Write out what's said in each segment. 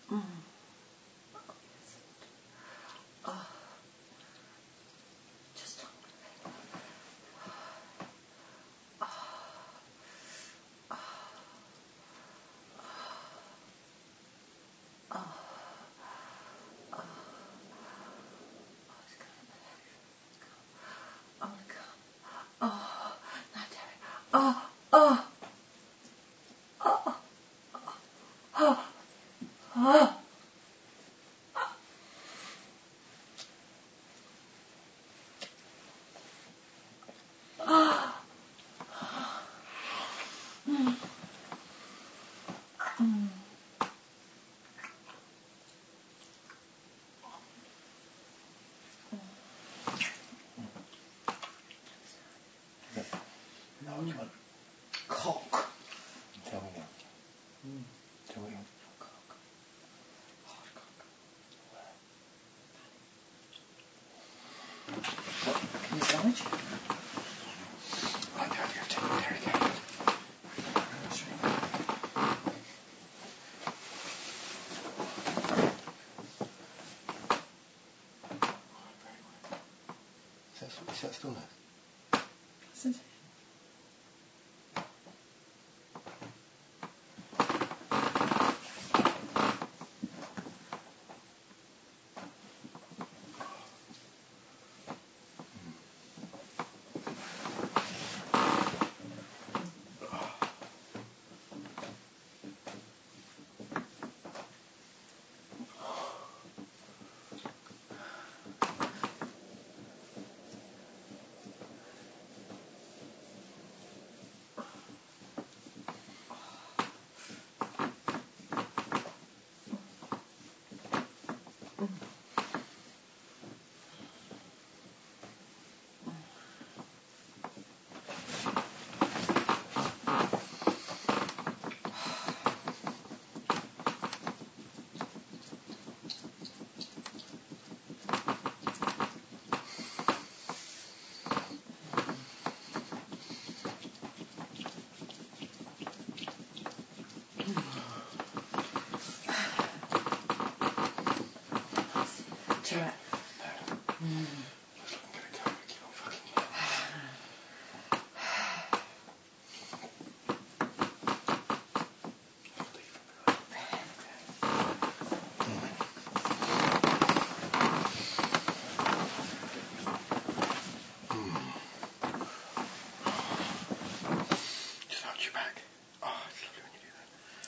Mm. Oh. Just oh. Oh. Oh. Oh. It's going in my legs. Oh, God. Oh, no, Terry. Oh, oh. Oh. Oh. Oh. No, you want Cock. tell me now. Tell me now. Cock. Hard cock. What? Can you sandwich? I don't have to. There we go. Is that still nice? Isn't it? Right. Just arch your back. Oh, it's lovely when you do that.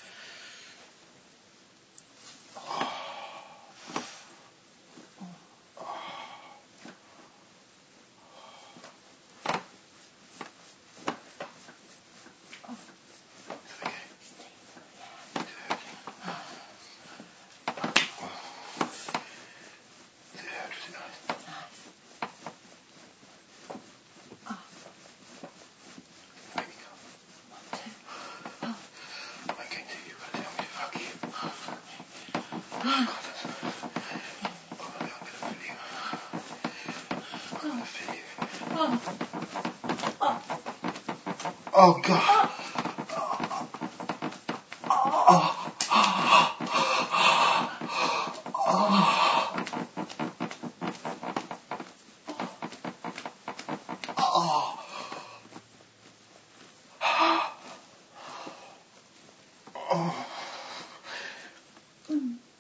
Oh, God. Oh.